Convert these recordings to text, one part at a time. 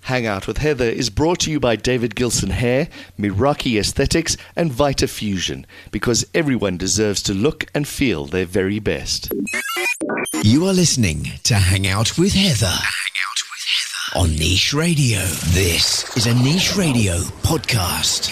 Hang Out with Heather is brought to you by David Gilson Hair, Meraki Aesthetics, and Vita Fusion, because everyone deserves to look and feel their very best. You are listening to Hang Out with Heather. On Niche Radio. This is a Niche Radio podcast.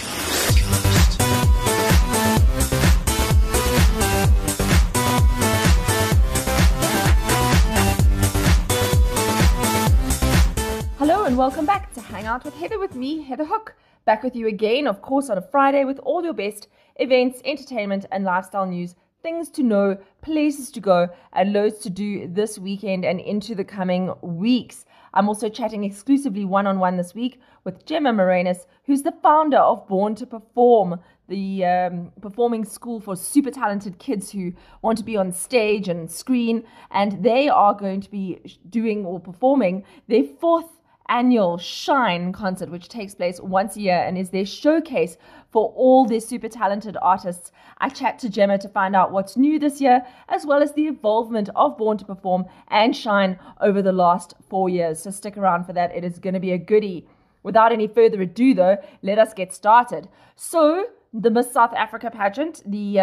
Hello and welcome back to Hang Out with Heather with me, Heather Hook. Back with you again, of course, on a Friday with all your best events, entertainment and lifestyle news, things to know, places to go, and loads to do this weekend and into the coming weeks. I'm also chatting exclusively one-on-one this week with Gemma Morenas, who's the founder of Born to Perform, the performing school for super talented kids who want to be on stage and screen. And they are going to be doing or performing their fourth annual Shine concert, which takes place once a year and is their showcase for all their super talented artists. I chat to Gemma to find out what's new this year, as well as the involvement of Born to Perform and Shine over the last 4 years. So stick around for that. It is going to be a goodie. Without any further ado, though, let us get started. So, the Miss South Africa pageant, the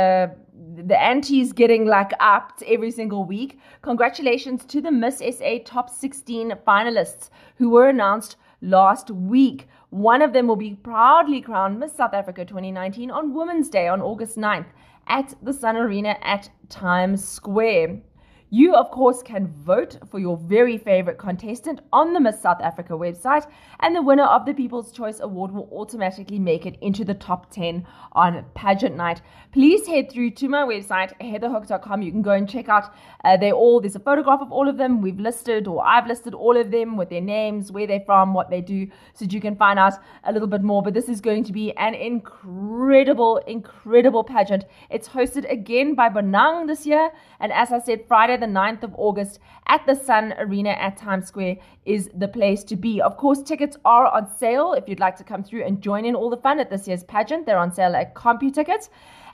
ante's getting upped every single week. Congratulations to the Miss SA Top 16 finalists who were announced last week. One of them will be proudly crowned Miss South Africa 2019 on Women's Day on August 9th at the Sun Arena at Times Square. You, of course, can vote for your very favorite contestant on the Miss South Africa website, and the winner of the People's Choice Award will automatically make it into the top 10 on pageant night. Please head through to my website, heatherhook.com. You can go and check out, there's a photograph of all of them. I've listed all of them with their names, where they're from, what they do, so that you can find out a little bit more. But this is going to be an incredible pageant. It's hosted again by Bonang this year, and as I said, Friday the 9th of August at the Sun Arena at Times Square is the place to be. Of course, tickets are on sale if you'd like to come through and join in all the fun at this year's pageant. They're on sale at CompuTicket.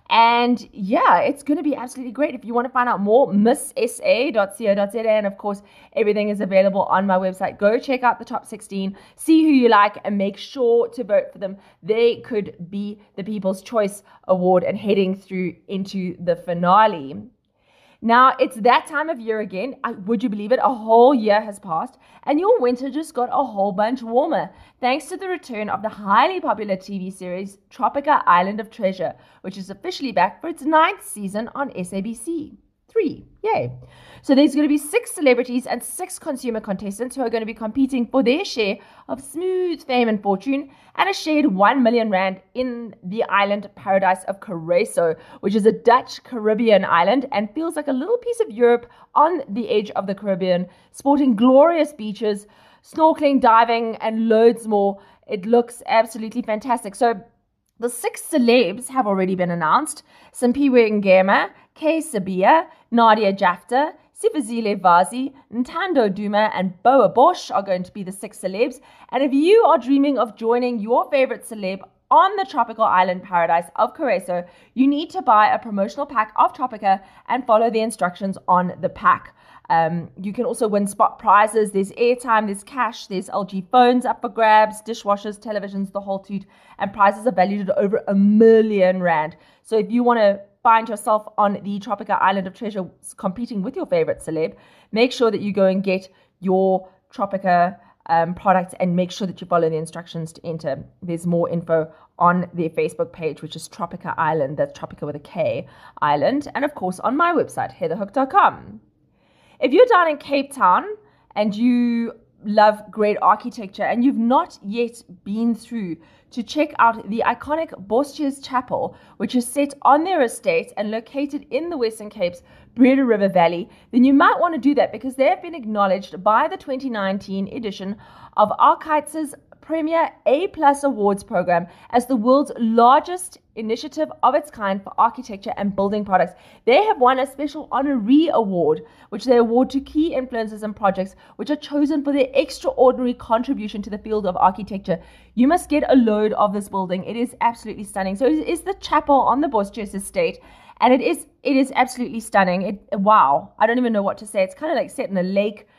And yeah, it's going to be absolutely great. If you want to find out more, misssa.co.za, and of course, everything is available on my website. Go check out the top 16, see who you like, and make sure to vote for them. They could be the People's Choice Award and heading through into the finale. Now, it's that time of year again. Would you believe it? A whole year has passed and your winter just got a whole bunch warmer, thanks to the return of the highly popular TV series Tropica Island of Treasure, which is officially back for its 9th season on SABC 3. Yay. So there's going to be 6 celebrities and 6 consumer contestants who are going to be competing for their share of smooth fame and fortune and a shared 1 million rand in the island paradise of Curacao, which is a Dutch Caribbean island and feels like a little piece of Europe on the edge of the Caribbean, sporting glorious beaches, snorkeling, diving, and loads more. It looks absolutely fantastic. So the 6 celebs have already been announced. Simpiwe Ngema, Kay Sabia, Nadia Jafta, Sifazile Vazi, Ntando Duma, and Boa Bosch are going to be the 6 celebs. And if you are dreaming of joining your favorite celeb on the tropical island paradise of Curacao, you need to buy a promotional pack of Tropica and follow the instructions on the pack. You can also win spot prizes. There's airtime, there's cash, there's LG phones up for grabs, dishwashers, televisions, the whole toot, and prizes are valued at over 1 million rand. So if you want to find yourself on the Tropica Island of Treasure competing with your favorite celeb, make sure that you go and get your Tropica products and make sure that you follow the instructions to enter. There's more info on their Facebook page, which is Tropica Island. That's Tropica with a K, Island. And of course on my website, heatherhook.com. If you're down in Cape Town and you love great architecture and you've not yet been through to check out the iconic Bosjes Chapel, which is set on their estate and located in the Western Cape's Breda River Valley, then you might want to do that because they have been acknowledged by the 2019 edition of Archites' Premier A+ Awards program as the world's largest initiative of its kind for architecture and building products. They have won a special honoree award, which they award to key influencers and projects which are chosen for their extraordinary contribution to the field of architecture. You must get a load of this building. It is absolutely stunning. So it is the chapel on the Bosjes estate, and it is absolutely stunning. Wow, I don't even know what to say. It's kind of like set in a lake.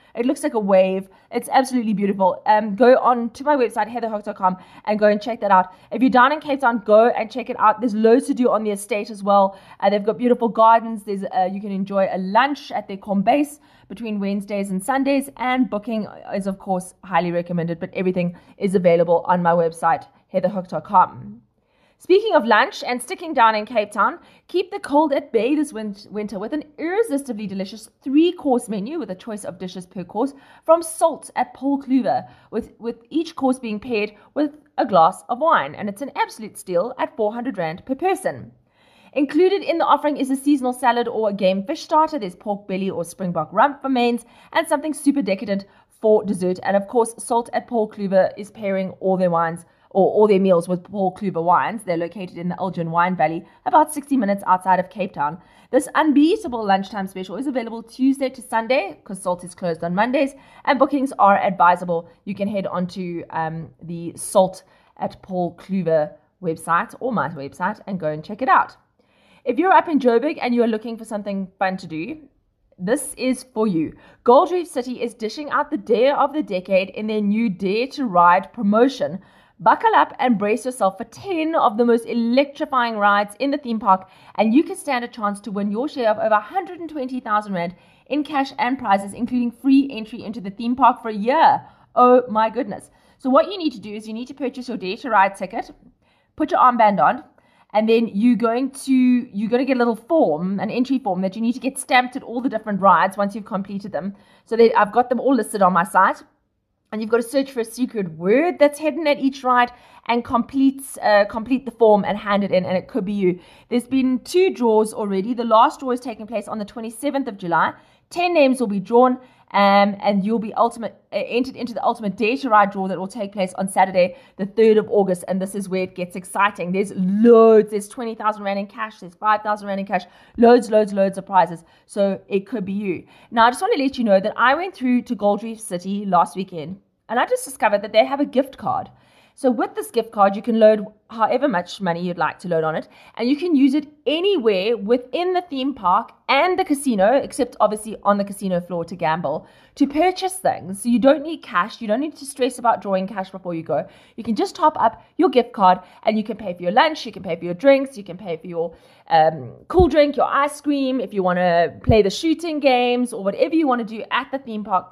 It looks like a wave. It's absolutely beautiful. Go on to my website, heatherhook.com, and go and check that out. If you're down in Cape Town, go and check it out. There's loads to do on the estate as well. They've got beautiful gardens. There's you can enjoy a lunch at their Kombuis between Wednesdays and Sundays, and booking is, of course, highly recommended, but everything is available on my website, heatherhook.com. Speaking of lunch and sticking down in Cape Town, keep the cold at bay this winter with an irresistibly delicious 3-course menu with a choice of dishes per course from Salt at Paul Kluwer, with each course being paired with a glass of wine, and it's an absolute steal at 400 Rand per person. Included in the offering is a seasonal salad or a game fish starter. There's pork belly or springbok rump for mains, and something super decadent for dessert. And of course, Salt at Paul Kluwer is pairing all their wines or all their meals with Paul Kluwer wines. They're located in the Elgin Wine Valley, about 60 minutes outside of Cape Town. This unbeatable lunchtime special is available Tuesday to Sunday because Salt is closed on Mondays, and bookings are advisable. You can head onto the Salt at Paul Kluwer website or my website and go and check it out. If you're up in Joburg and you're looking for something fun to do, this is for you. Gold Reef City is dishing out the Dare of the Decade in their new Dare to Ride promotion. Buckle up and brace yourself for 10 of the most electrifying rides in the theme park, and you can stand a chance to win your share of over 120,000 Rand in cash and prizes, including free entry into the theme park for a year. Oh my goodness. So what you need to do is you need to purchase your Dare to Ride ticket, put your armband on, and then you're going to get a little form, an entry form that you need to get stamped at all the different rides once you've completed them. So I've got them all listed on my site. And you've got to search for a secret word that's hidden at each ride and complete the form and hand it in, and it could be you. There's been 2 draws already. The last draw is taking place on the 27th of July. 10 names will be drawn, and you'll be entered into the ultimate Dare to Ride draw that will take place on Saturday, the 3rd of August, and this is where it gets exciting. There's loads. There's 20,000 Rand in cash. There's 5,000 Rand in cash. Loads of prizes. So it could be you. Now, I just want to let you know that I went through to Gold Reef City last weekend, and I just discovered that they have a gift card. So with this gift card, you can load however much money you'd like to load on it, and you can use it anywhere within the theme park and the casino, except obviously on the casino floor to gamble, to purchase things. So you don't need cash. You don't need to stress about drawing cash before you go. You can just top up your gift card, and you can pay for your lunch, you can pay for your drinks, you can pay for your cool drink, your ice cream, if you want to play the shooting games or whatever you want to do at the theme park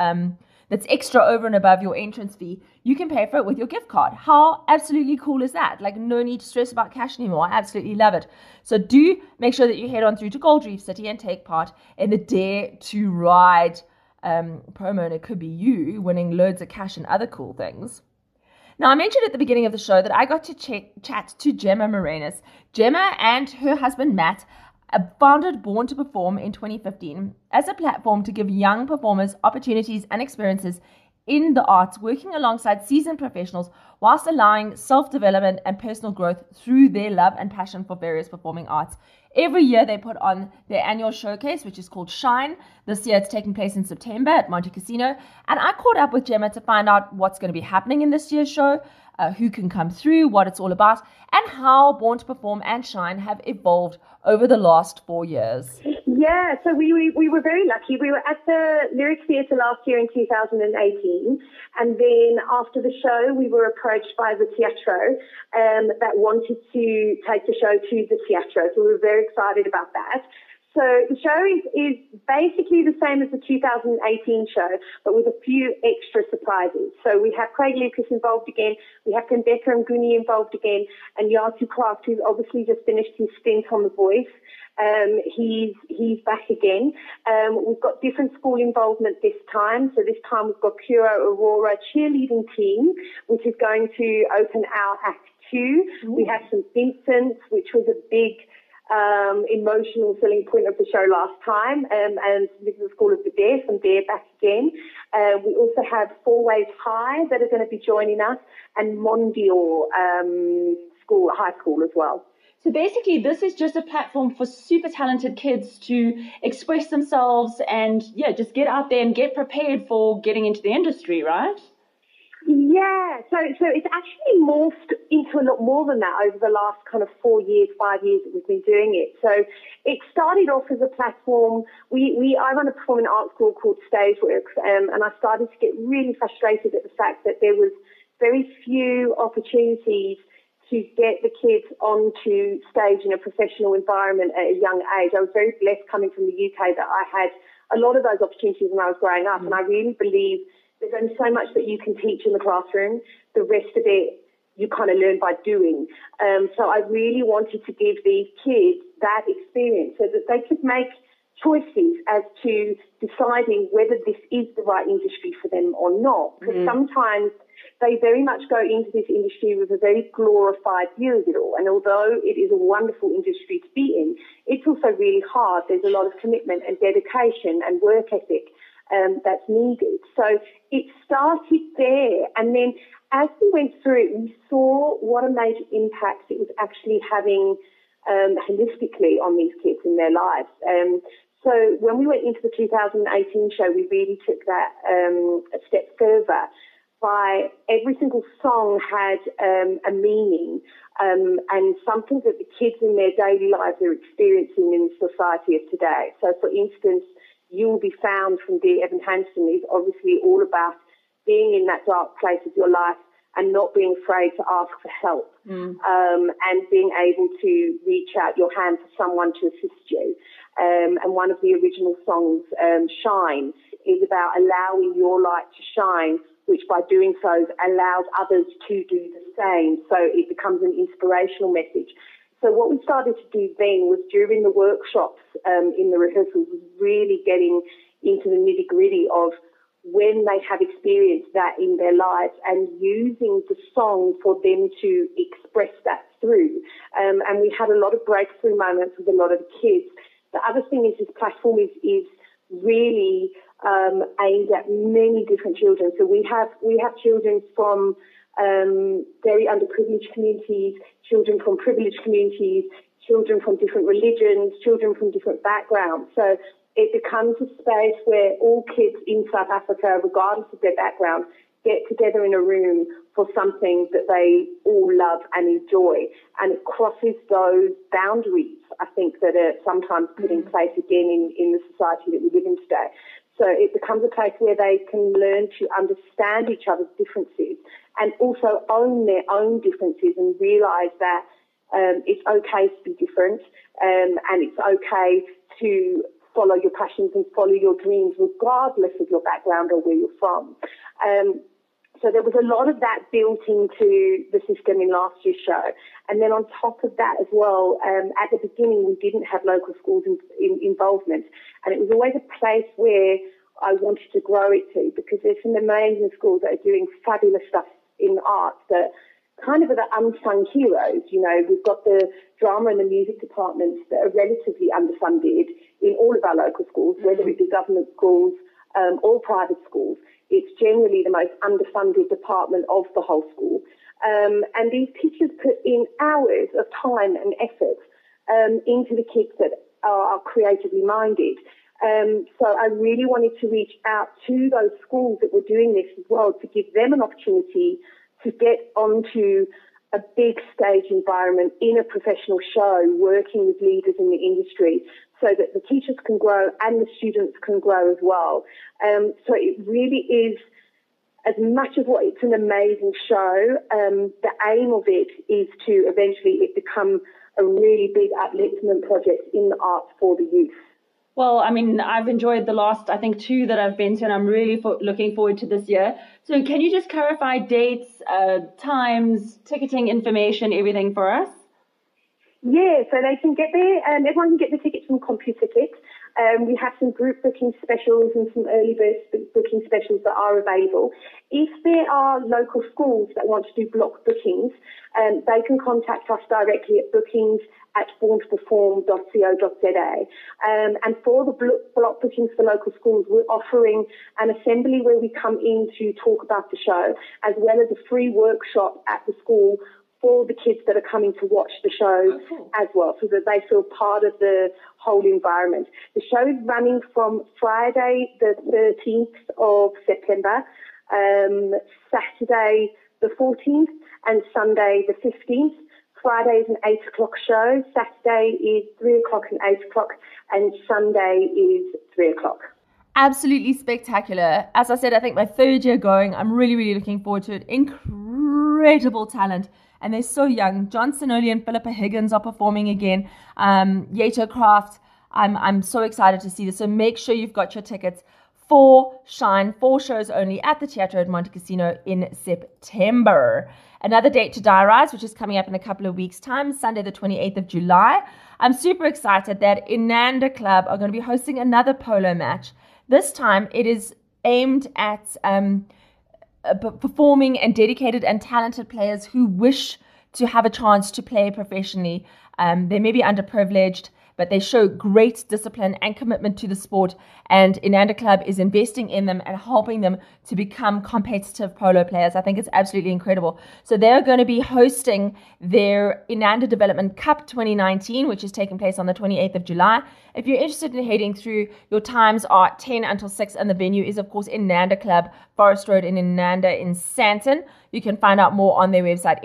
that's extra over and above your entrance fee, you can pay for it with your gift card. How absolutely cool is that? Like, no need to stress about cash anymore. I absolutely love it. So do make sure that you head on through to Gold Reef City and take part in the Dare to Ride promo, and it could be you winning loads of cash and other cool things. Now, I mentioned at the beginning of the show that I got to chat to Gemma Morenas. Gemma and her husband Matt founded Born to Perform in 2015 as a platform to give young performers opportunities and experiences in the arts, working alongside seasoned professionals whilst allowing self-development and personal growth through their love and passion for various performing arts. Every year they put on their annual showcase, which is called Shine. This year it's taking place in September at Monte Casino. And I caught up with Gemma to find out what's going to be happening in this year's show, who can come through, what it's all about, and how Born to Perform and Shine have evolved over the last 4 years. Yeah, so we were very lucky. We were at the Lyric Theatre last year in 2018, and then after the show, we were approached by the Teatro that wanted to take the show to the Teatro, so we were very excited about that. So the show is basically the same as the 2018 show, but with a few extra surprises. So we have Craig Lucas involved again, we have Rebecca and Guni involved again, and Yasu Clark, who's obviously just finished his stint on The Voice. He's back again. We've got different school involvement this time. So this time we've got Pura Aurora cheerleading team, which is going to open our Act 2. Mm-hmm. We have St. Vincent's, which was a big emotional selling point of the show last time, and this is the School of the Deaf, and they're back again. We also have Four Ways High that are going to be joining us, and Mondial High School as well. So basically, this is just a platform for super talented kids to express themselves and, just get out there and get prepared for getting into the industry, right? Yeah, so it's actually morphed into a lot more than that over the last kind of 4 years, 5 years that we've been doing it. So it started off as a platform. I run a performing arts school called Stageworks, and I started to get really frustrated at the fact that there was very few opportunities to get the kids onto stage in a professional environment at a young age. I was very blessed coming from the UK that I had a lot of those opportunities when I was growing up, and I really believe there's only so much that you can teach in the classroom. The rest of it you kind of learn by doing. So I really wanted to give these kids that experience so that they could make choices as to deciding whether this is the right industry for them or not. Because sometimes they very much go into this industry with a very glorified view of it all. And although it is a wonderful industry to be in, it's also really hard. There's a lot of commitment and dedication and work ethic that's needed. So it started there. And then as we went through it, we saw what a major impact it was actually having holistically on these kids in their lives. So when we went into the 2018 show, we really took that a step further by every single song had a meaning and something that the kids in their daily lives are experiencing in the society of today. So, for instance, You Will Be Found from Dear Evan Hansen is obviously all about being in that dark place of your life and not being afraid to ask for help and being able to reach out your hand for someone to assist you. And one of the original songs, Shine, is about allowing your light to shine, which by doing so allows others to do the same. So it becomes an inspirational message. So what we started to do then was during the workshops in the rehearsals was really getting into the nitty-gritty of when they have experienced that in their lives and using the song for them to express that through. And we had a lot of breakthrough moments with a lot of the kids. The other thing is this platform is really aimed at many different children. So we have children from very underprivileged communities, children from privileged communities, children from different religions, children from different backgrounds. So it becomes a space where all kids in South Africa, regardless of their background, get together in a room for something that they all love and enjoy. And it crosses those boundaries, I think, that are sometimes put in place again in the society that we live in today. So it becomes a place where they can learn to understand each other's differences and also own their own differences and realise that it's okay to be different and it's okay to follow your passions and follow your dreams regardless of your background or where you're from. So there was a lot of that built into the system in last year's show. And then on top of that as well, at the beginning we didn't have local schools involvement. And it was always a place where I wanted to grow it to because there's some amazing schools that are doing fabulous stuff in the arts that kind of are the unsung heroes. You know, we've got the drama and the music departments that are relatively underfunded in all of our local schools, whether it be government schools or private schools. It's generally the most underfunded department of the whole school. And these teachers put in hours of time and effort into the kids that are creatively minded. So I really wanted to reach out to those schools that were doing this as well to give them an opportunity to get onto a big stage environment in a professional show, working with leaders in the industry so that the teachers can grow and the students can grow as well. So it really is, as much as what it's an amazing show, the aim of it is to eventually it become a really big upliftment project in the arts for the youth. Well, I mean, I've enjoyed the last, I think, 2 that I've been to, and I'm really looking forward to this year. So can you just clarify dates, times, ticketing information, everything for us? Yeah, so they can get there, everyone can get the tickets from CompuTicket. We have some group booking specials and some early bird booking specials that are available. If there are local schools that want to do block bookings, they can contact us directly at bookings@borntoperform.co.za. And for the block bookings for local schools, we're offering an assembly where we come in to talk about the show, as well as a free workshop at the school for the kids that are coming to watch the show as well, so that they feel part of the whole environment. The show is running from Friday the 13th of September Saturday the 14th and Sunday the 15th. Friday is an 8 o'clock show. Saturday is 3 o'clock and 8 o'clock. And Sunday is 3 o'clock. Absolutely spectacular. As I said, I think my third year going, I'm really, really looking forward to it. Incredible talent. And they're so young. John Sinoli and Philippa Higgins are performing again. Yato Craft. I'm so excited to see this. So make sure you've got your tickets for Shine, 4 shows only at the Teatro at Monte Cassino in September. Another date to diarize, which is coming up in a couple of weeks' time, Sunday the 28th of July. I'm super excited that Inanda Club are going to be hosting another polo match. This time it is aimed at performing and dedicated and talented players who wish to have a chance to play professionally. They may be underprivileged, but they show great discipline and commitment to the sport, and Inanda Club is investing in them and helping them to become competitive polo players. I think it's absolutely incredible. So they're going to be hosting their Inanda Development Cup 2019, which is taking place on the 28th of July. If you're interested in heading through, your times are 10 until 6, and the venue is, of course, Inanda Club, Forest Road in Inanda in Sandton. You can find out more on their website,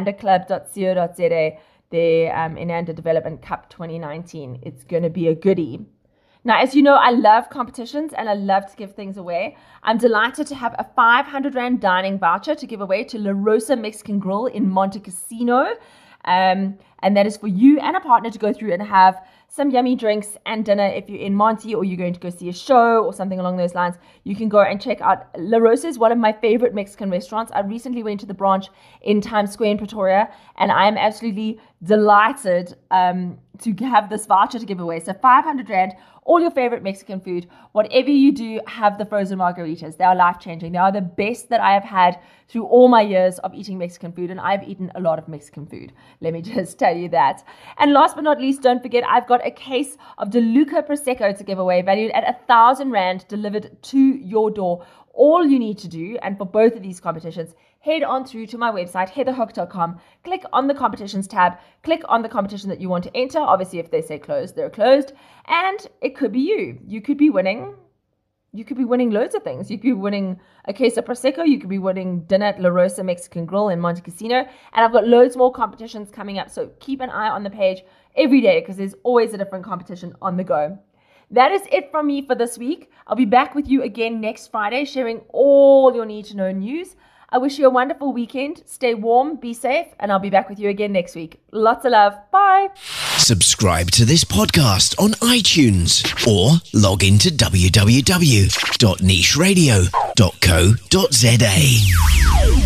inandaclub.co.za. The Inanda Development Cup 2019. It's going to be a goodie. Now, as you know, I love competitions and I love to give things away. I'm delighted to have a 500 Rand dining voucher to give away to La Rosa Mexican Grill in Monte Cassino. And that is for you and a partner to go through and have some yummy drinks and dinner. If you're in Monte or you're going to go see a show or something along those lines, you can go and check out La Rosa. Is one of my favorite Mexican restaurants. I recently went to the branch in Times Square in Pretoria, and I am absolutely delighted to have this voucher to give away. So 500 Rand, all your favorite Mexican food. Whatever you do, have the frozen margaritas. They are life-changing. They are the best that I have had through all my years of eating Mexican food, and I've eaten a lot of Mexican food. Let me just tell you that. And last but not least, don't forget, I've got a case of DeLuca Prosecco to give away, valued at 1,000 Rand, delivered to your door. All you need to do, and for both of these competitions, head on through to my website, heatherhook.com, click on the competitions tab, click on the competition that you want to enter. Obviously, if they say closed, they're closed. And it could be you. You could be winning loads of things. You could be winning a case of Prosecco. You could be winning dinner at La Rosa Mexican Grill in Monte Cassino. And I've got loads more competitions coming up. So keep an eye on the page every day, because there's always a different competition on the go. That is it from me for this week. I'll be back with you again next Friday, sharing all your need to know news. I wish you a wonderful weekend. Stay warm, be safe, and I'll be back with you again next week. Lots of love. Bye. Subscribe to this podcast on iTunes or log into www.nicheradio.co.za.